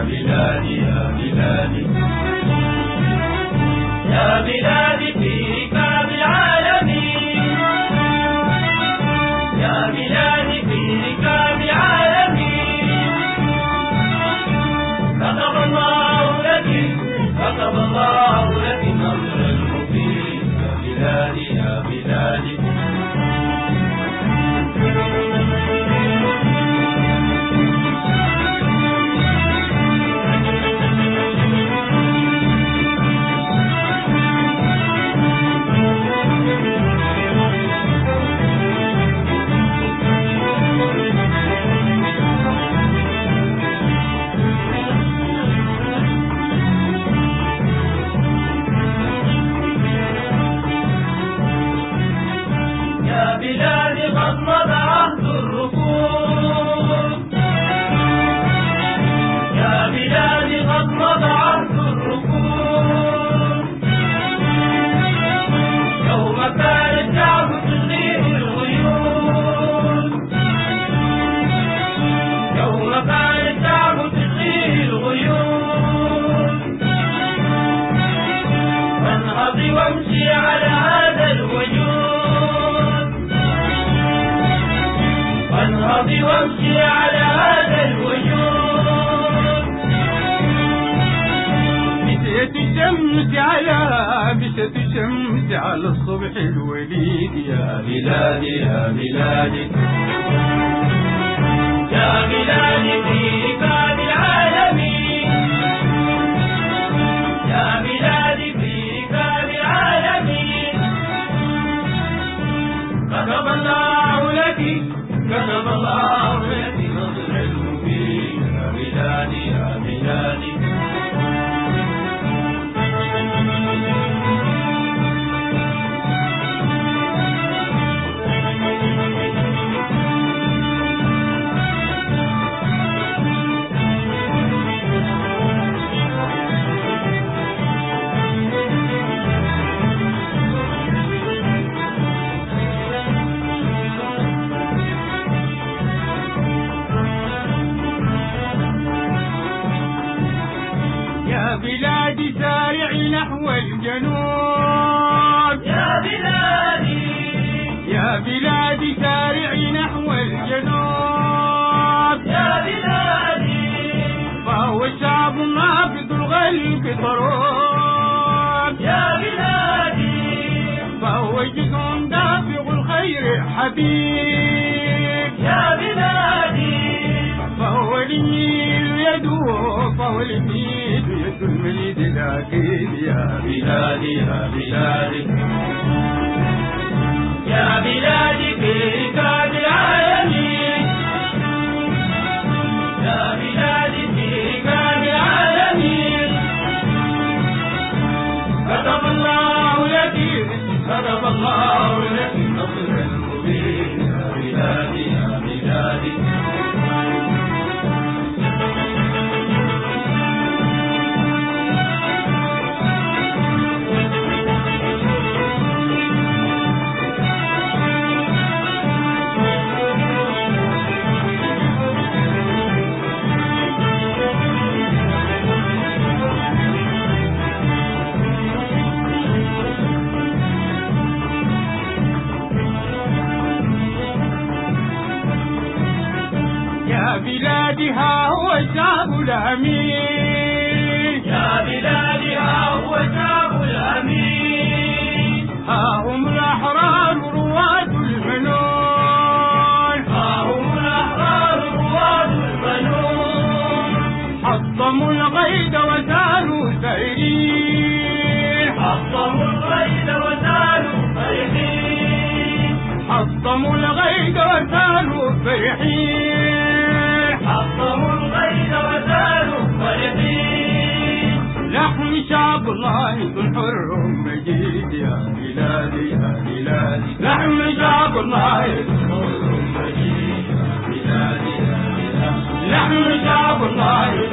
بلادي يا بلادي يا بلادي في ركاب العالمين يا بلادي في ركاب العالمين كتب الله لك كتب الله لك نصر المبين يا بلادي يا بلادي بلادي قد مضى عهد الركود يا بلادي قد مضى عهد الركود يوم كان الشعب تغير الغيوم يوم كان الشعب تغير الغيوم فانهضي وامشي على هذا الوجود انهضي وامشي على هذا الوجود مشيت الشمس على الصبح الوليد يا بلادي يا بلادي يا بلادي في ركاب العالمين يا بلادي في ركاب العالمين كتب الله لك كتب الله لك نصر المبين يا بلادي يا بلادي يا بلادي سارعي نحو الجنوب يا بلادي يا بلادي سارعي نحو الجنوب يا بلادي فهو الشعب نافذ الغلب طروب يا بلادي فهو جزء دافع الخير حبيب يا بلادي فهو النيل يدوب فهو النيل يد المريد الأكيد يا بلادي يا بلادي يا بلادي في ركاب العالمين يا بلادي في ركاب العالمين كتب الله لك كتب الله لك نصر المبين يا بلادي يا بلادي يا بلادي ها هو الشعب الأمين يا بلادي ها هو الشعب الأمين ها هم الأحرار رواد المنون ها هم الأحرار رواد المنون حطموا القيد وسالوا سائرين حطموا القيد وسالوا فرحين حطموا القيد وسالوا فرحين حطموا الغيث وزالوا فرحين لحم شعب الله حر مجيد يا بلادي يا بلادي لحم شعب الله حر مجيد يا بلادي يا بلادي لحم شعب الله